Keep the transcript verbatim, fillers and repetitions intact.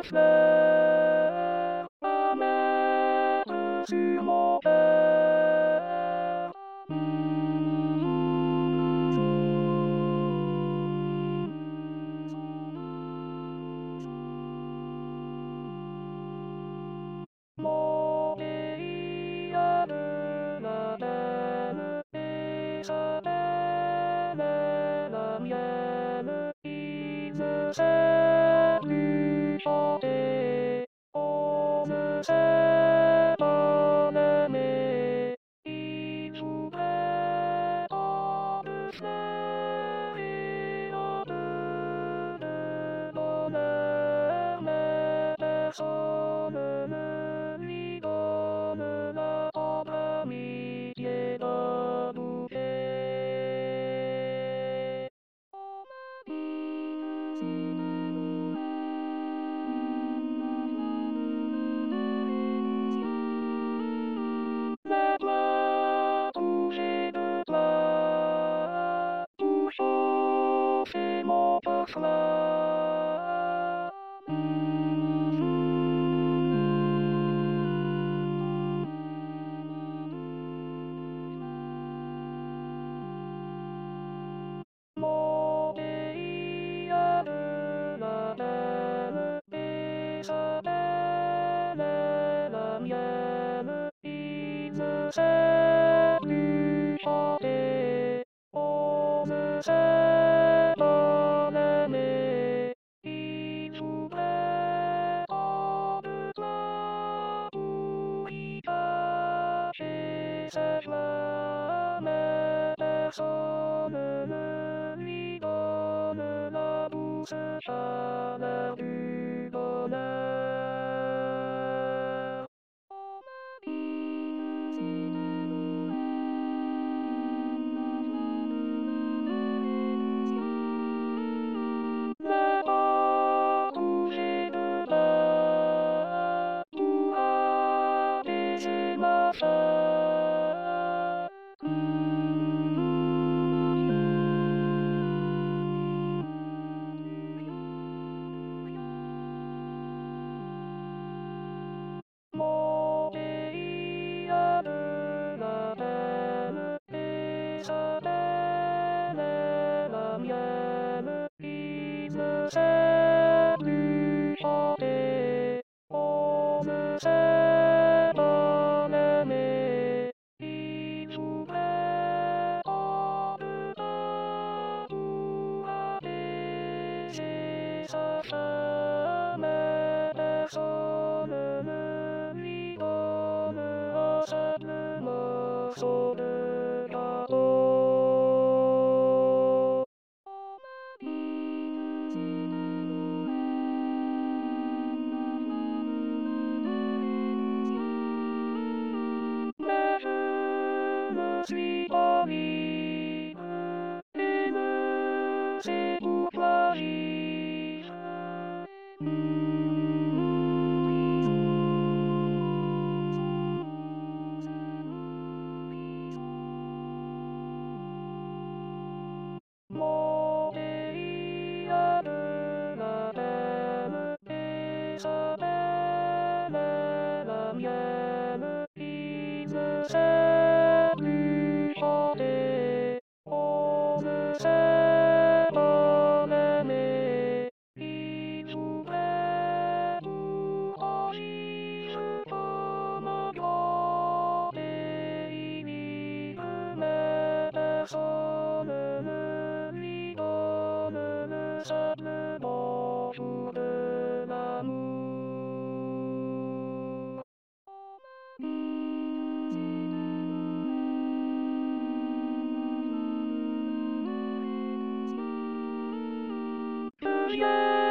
fleurs à mettre sur mon cœur. Mon pays a de la peine et sa peine est la mienne. Il ne sait plus chanter, on ne sait pas l'aimer. Il jouerait tant de fleurs et autant de bonheur, mais personne ne lui donne la tendre amitié d'un bouquet. Les plats touchés de plats pour chauffer mon cœur froid. Mon pays a de la peine et sa peine est la mienne. Il ne sait plus chanter, on ne sait pas l'aimer. Il jouerait tant de plats pour y cacher ses joies, mais personne ne lui donne la douce chaleur du bonheur. Les bras touchés de plats pour apaiser ma faim. Mon pays a de la peine et sa peine est la mienne. Il ne sait plus chanter, on ne sait pas l'aimer. Il jouerait tant de temps pour apaiser sa faim, mais personne ne lui donne un simple morceau de gâteau. Mais je ne suis pas libre et ne sais pourquoi agir. Mon pays a de la peine et sa peine est la mienne. Il ne sait plus chanter, on ne sait pas l'aimer. Il jouerait pour agir comme un grand pays libre, mais personne ne lui donne le simple bonjour de l'amour. Que vienne